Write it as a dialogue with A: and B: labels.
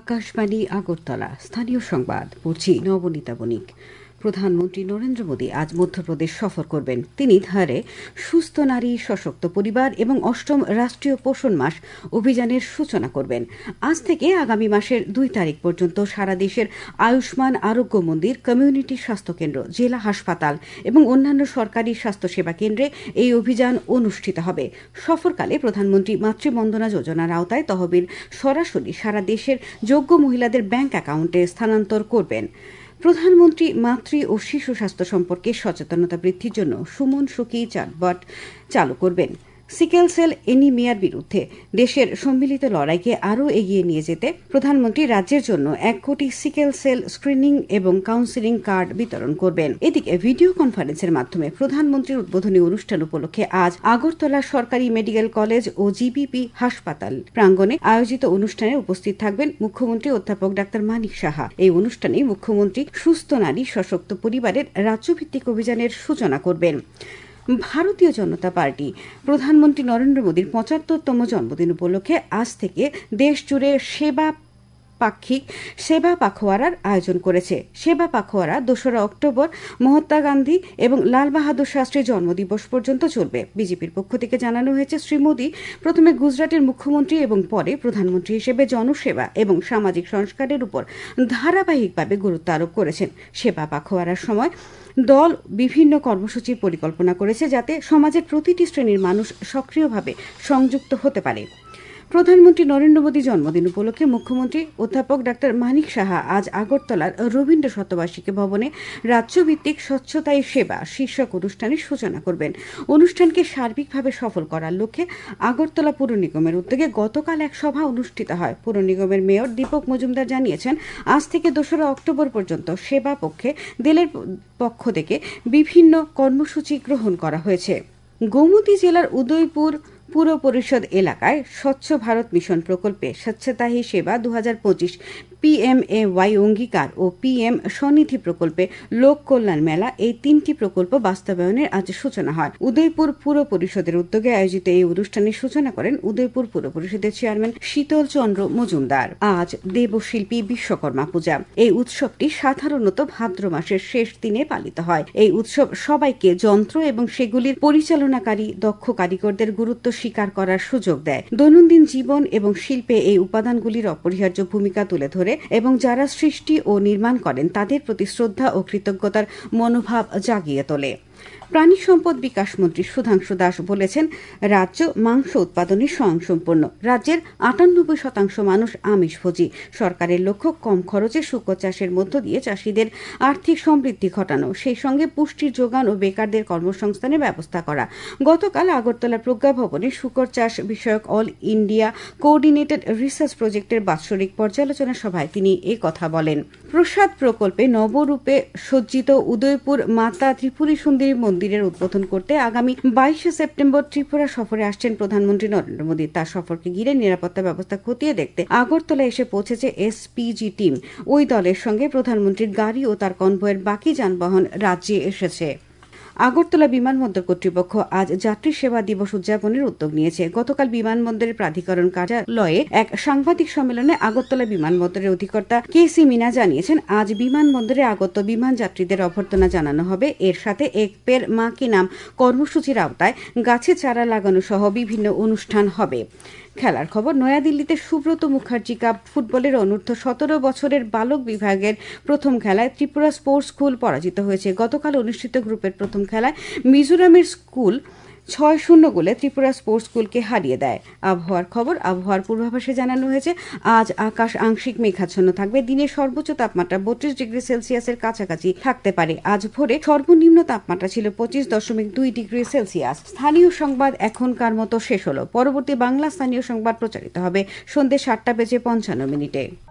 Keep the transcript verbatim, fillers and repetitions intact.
A: আকাশবাণী আগরতলা স্থানীয় সংবাদ পড়ছি নবনীতা বণিক। প্রধানমন্ত্রী নরেন্দ্র মোদী আজ মধ্যপ্রদেশ সফর করবেন। তিনি ধারে সুস্থ নারী, সশক্ত পরিবার এবং অষ্টম রাষ্ট্রীয় পোষণ মাস অভিযানের সূচনা করবেন। আজ থেকে আগামী মাসের দুই তারিখ পর্যন্ত সারা দেশের আয়ুষ্মান আরোগ্য মন্দির, কমিউনিটি স্বাস্থ্যকেন্দ্র, জেলা হাসপাতাল এবং অন্যান্য সরকারি স্বাস্থ্যসেবা কেন্দ্রে এই অভিযান অনুষ্ঠিত হবে। সফরকালে প্রধানমন্ত্রী মাতৃবন্দনা যোজনার আওতায় তহবিল সরাসরি সারা দেশের যোগ্য মহিলাদের ব্যাংক অ্যাকাউন্টে স্থানান্তর করবেন। প্রধানমন্ত্রী মাতৃ ও শিশু স্বাস্থ্য সম্পর্কে সচেতনতা বৃদ্ধির জন্য সুমন সখী চ্যাটবট চালু করবেন। সিকেল সেল এনিমিয়ার বিরুদ্ধে দেশের সম্মিলিত লড়াইকে আরও এগিয়ে নিয়ে যেতে প্রধানমন্ত্রী রাজ্যের জন্য এক কোটি সিকেল সেল স্ক্রিনিং এবং কাউন্সেলিং কার্ড বিতরণ করবেন। এদিকে ভিডিও কনফারেন্সের মাধ্যমে প্রধানমন্ত্রীর উদ্বোধনী অনুষ্ঠান উপলক্ষে আজ আগরতলা সরকারি মেডিকেল কলেজ ও জিবিপি হাসপাতাল প্রাঙ্গণে আয়োজিত অনুষ্ঠানে উপস্থিত থাকবেন মুখ্যমন্ত্রী অধ্যাপক ডাক্তার মানিক সাহা। এই অনুষ্ঠানে মুখ্যমন্ত্রী সুস্থ নারী, সশক্ত পরিবারের রাজ্যভিত্তিক অভিযানের সূচনা করবেন। ভারতীয় জনতা পার্টি প্রধানমন্ত্রী নরেন্দ্র মোদীর পঁচাত্তরতম জন্মদিন উপলক্ষে আজ থেকে দেশ জুড়ে সেবা পাক্ষিক সেবা পাখোয়ারার আয়োজন করেছে। সেবা পাখোয়ারা দোসরা অক্টোবর মহাত্মা গান্ধী এবং লাল বাহাদুর শাস্ত্রীর জন্মদিবস পর্যন্ত চলবে। বিজেপির পক্ষ থেকে জানানো হয়েছে, শ্রী মোদী প্রথমে গুজরাটের মুখ্যমন্ত্রী এবং পরে প্রধানমন্ত্রী হিসেবে জনসেবা এবং সামাজিক সংস্কারের উপর ধারাবাহিকভাবে গুরুত্ব আরোপ করেছেন। সেবা পাখোয়ারার সময় দল বিভিন্ন কর্মসূচির পরিকল্পনা করেছে যাতে সমাজের প্রতিটি শ্রেণীর মানুষ সক্রিয়ভাবে সংযুক্ত হতে পারে। প্রধানমন্ত্রী নরেন্দ্র মোদী জন্মদিন উপলক্ষে মুখ্যমন্ত্রী অধ্যাপক ডাক্তার মানিক সাহা আজ আগরতলার রবীন্দ্র শতবার্ষিকী ভবনে রাজ্যভিত্তিক স্বচ্ছতাই সেবা শীর্ষক অনুষ্ঠানের সূচনা করবেন। অনুষ্ঠানকে সার্বিকভাবে সফল করার লক্ষ্যে আগরতলা পুর নিগমের উদ্যোগে গতকাল এক সভা অনুষ্ঠিত হয়। পুর নিগমের মেয়র দীপক মজুমদার জানিয়েছেন, আজ থেকে দোসরা অক্টোবর পর্যন্ত সেবা পক্ষে দলের পক্ষ থেকে বিভিন্ন কর্মসূচি গ্রহণ করা হয়েছে। গোমতী জেলার উদয়পুর পুর পরিষদ এলাকায় স্বচ্ছ ভারত মিশন প্রকল্পে স্বচ্ছতা হি সেবা দু হাজার পঁচিশ পিএমএওয়াই অঙ্গীকার ও পিএম স্বনিধি প্রকল্পে লোক কল্যাণ মেলা, এই তিনটি প্রকল্প বাস্তবায়নের আজ সূচনা হয়। উদয়পুর পুর পরিষদের উদ্যোগে আয়োজিত এই অনুষ্ঠানের সূচনা করেন উদয়পুর পুর পরিষদের চেয়ারম্যান শীতল চন্দ্র মজুমদার। আজ দেবশিল্পী বিশ্বকর্মা পূজা। এই উৎসবটি সাধারণত ভাদ্র মাসের শেষ দিনে পালিত হয়। এই উৎসব সবাইকে যন্ত্র এবং সেগুলির পরিচালনাকারী দক্ষ কারিগরদের গুরুত্ব স্বীকার করার সুযোগ দেয়। দৈনন্দিন জীবন এবং শিল্পে এই উপাদানগুলির অপরিহার্য ভূমিকা তুলে ধরে এবং যারা সৃষ্টি ও নির্মাণ করেন তাদের প্রতি শ্রদ্ধা ও কৃতজ্ঞতার মনোভাব জাগিয়ে তোলে। প্রাণী সম্পদ বিকাশ মন্ত্রী সুধাংশু দাস বলেছেন, রাজ্য মাংস উৎপাদনে স্বয়ংসম্পূর্ণ। রাজ্যের আটানব্বই শতাংশ মানুষ আমিষভোজী। সরকারের লক্ষ্য কম খরচে শুকর চাষের মধ্য দিয়ে চাষিদের আর্থিক সমৃদ্ধি ঘটানো, সেই সঙ্গে পুষ্টির যোগান ও বেকারদের কর্মসংস্থানের ব্যবস্থা করা। গতকাল আগরতলা প্রজ্ঞা ভবনে শুকর চাষ বিষয়ক অল ইন্ডিয়া কোঅর্ডিনেটেড রিসার্চ প্রজেক্টের বাৎসরিক পর্যালোচনা সভায় তিনি এই কথা বলেন। প্রসাদ প্রকল্পে নবরূপে সজ্জিত উদয়পুর মাতা ত্রিপুরী সুন্দরী মন্দিরের উদ্বোধন করতে আগামী বাইশে সেপ্টেম্বর ত্রিপুরা সফরে আসছেন প্রধানমন্ত্রী নরেন্দ্র মোদী। তার সফরকে ঘিরে নিরাপত্তা ব্যবস্থা খতিয়ে দেখতে আগরতলা এসে পৌঁছেছে এসপিজি টিম। ওই দলের সঙ্গে প্রধানমন্ত্রীর গাড়ি ও তার কনভয়ের বাকি যানবাহন রাজ্যে এসেছে। আগরতলা বিমানবন্দর কর্তৃপক্ষ আজ যাত্রী সেবা দিবস উদযাপনের উদ্যোগ নিয়েছে। গতকাল বিমানবন্দরের প্রাধিকরণ কার্যালয়ে এক সাংবাদিক সম্মেলনে আগরতলা বিমানবন্দরের অধিকর্তা কে সি মিনা জানিয়েছেন, আজ বিমানবন্দরে আগত বিমান যাত্রীদের অভ্যর্থনা জানানো হবে। এর সাথে এক পের মা কি নাম কর্মসূচির আওতায় গাছে চারা লাগানো সহ বিভিন্ন অনুষ্ঠান হবে। খেলার খবর। নয়াদিল্লিতে সুব্রত মুখার্জি কাপ ফুটবলের অনূর্ধ্ব সতেরো বছরের বালক বিভাগের প্রথম খেলায় ত্রিপুরা স্পোর্টস স্কুল পরাজিত হয়েছে। গতকাল অনুষ্ঠিত গ্রুপের প্রথম খেলায় মিজোরামের স্কুল ছয় শূন্য গোলে ত্রিপুরা স্পোর্টস স্কুলকে হারিয়ে দেয়। আবহাওয়ার খবর। আবহাওয়ার পূর্বাভাসে জানানো হয়েছে, আজ আকাশ আংশিক মেঘাচ্ছন্ন থাকবে। দিনের সর্বোচ্চ তাপমাত্রা বত্রিশ ডিগ্রি সেলসিয়াসের কাছাকাছি থাকতে পারে। আজ ভোরে সর্বনিম্ন তাপমাত্রা ছিল পঁচিশ দশমিক দুই ডিগ্রি সেলসিয়াস। স্থানীয় সংবাদ এখনকার মতো শেষ হলো। পরবর্তী বাংলা স্থানীয় সংবাদ প্রচারিত হবে সন্ধ্যে সাতটা বেজে পঞ্চান্ন মিনিটে।